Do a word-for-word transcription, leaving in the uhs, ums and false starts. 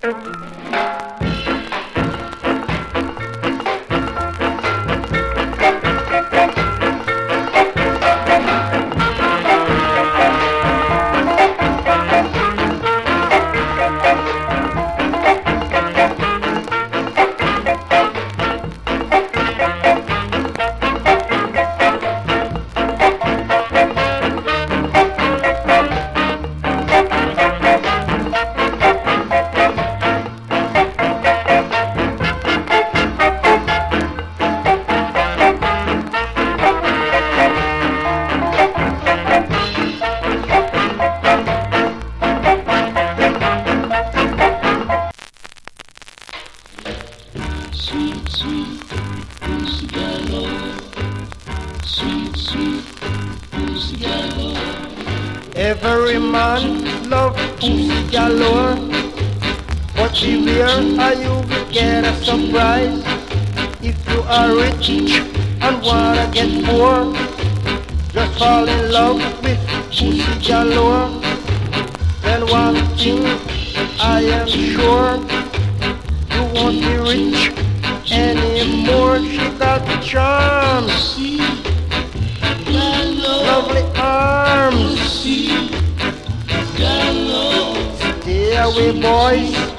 Sweet, sweet Pussy Galore. Sweet, sweet Pussy Galore. Every man love Pussy Galore, but beware how you will get a surprise. If you are rich and wanna get poor, just fall in love with Pussy Galore. Then one thing I am sure, you won't be rich anymore. She got charms, lovely arms. Stay away, boys.